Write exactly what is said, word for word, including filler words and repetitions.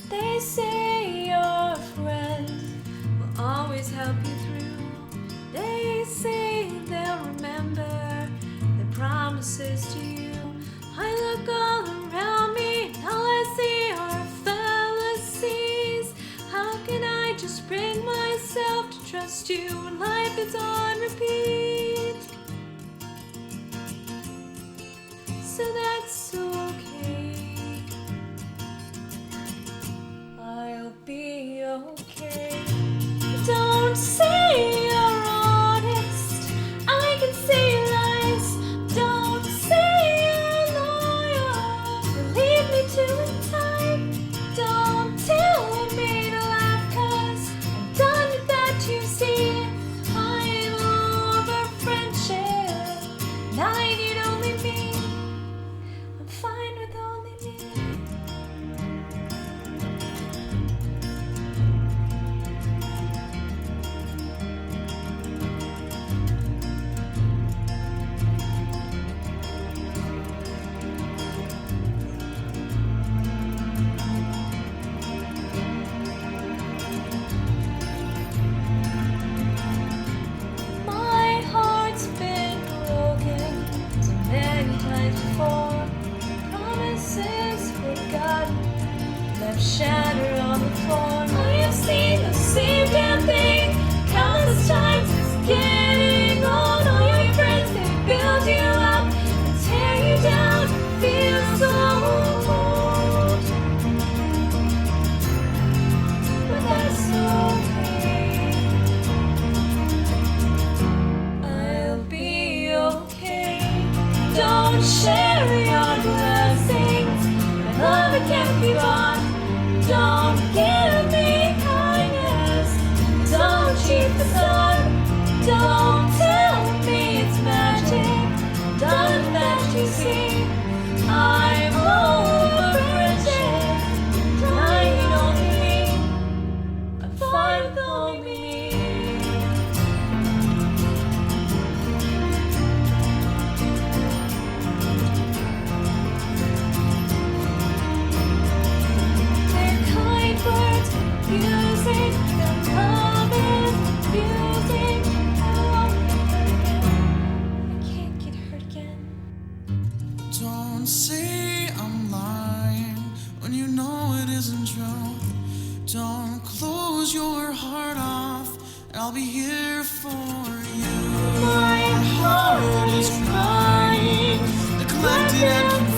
They say your friend will always help you through. They say they'll remember their promises to you. I look all around me and all I see are fallacies. How can I just bring myself to trust you when life is on repeat? So that's okay. I'll be okay. Don't say you're honest. I can see your lies. Don't say you're loyal. You lead me to a time. Don't tell me to laugh, 'cause I'm done with that, you see. I'm over friendship, and I need only me. I'm fine with only me. My heart's been broken so many times before. Promises forgotten, left shattered on the floor. I have seen the same damn thing countless times. It's getting old. All your friends, they build you up and tear you down. It feels so old, but that's okay. I'll be okay. Don't share your blessings. My love, it can't be bought. Don't give me kindness. Don't cheat the sun. Don't tell me it's magic. Done with that, you see. I'm over friendship. I need only me. I'm fine with only me. Their kind words confusing, their love is confusing. I won't get hurt again. I can't get hurt again. Don't say I'm lying when you know it isn't true. Don't close your heart off, I'll be here for you. My heart is crying, neglected and